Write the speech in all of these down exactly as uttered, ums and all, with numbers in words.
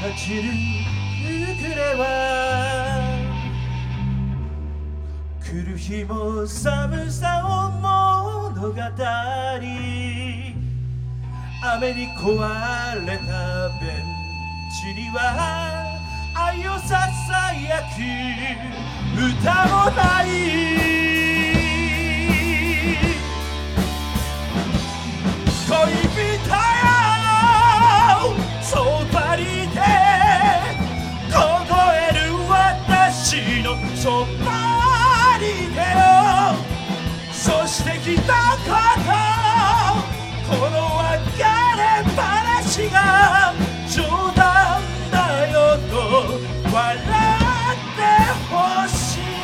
立ちる暮れは来る日も寒さを物語雨に壊れたベンチには愛をささやく歌もない恋人よそばにいて凍える私のそばにいてよそして一言この別れ話が冗談だよと笑ってほしい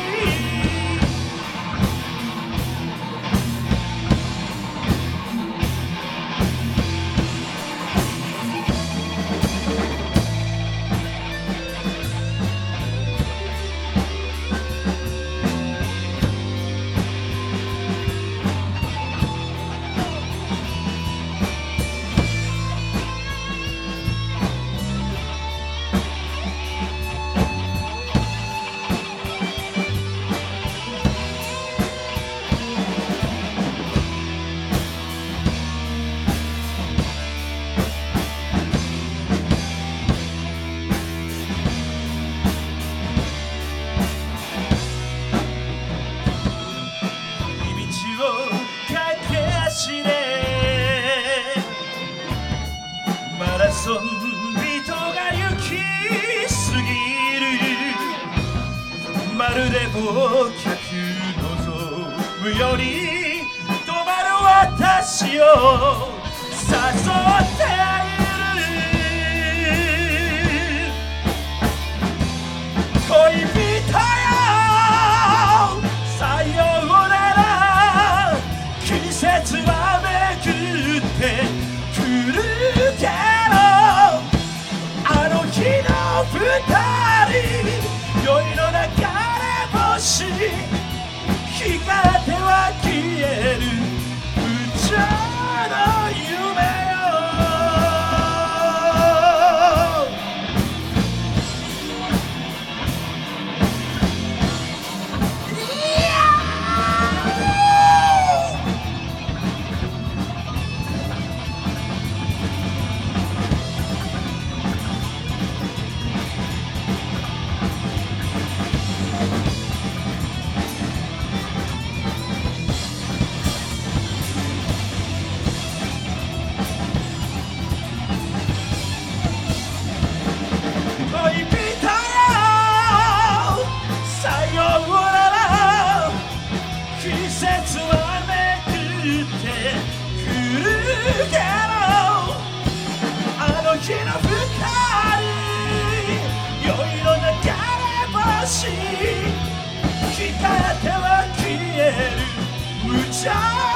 マラソン人が行き過ぎるまるで忘却望むように止まる私を誘っている恋人よさようなら季節はめくってくるけどあの日の二人酔いの流れ星光っては消える無茶な夢よ日の二人酔いの流れ星光っては消える無茶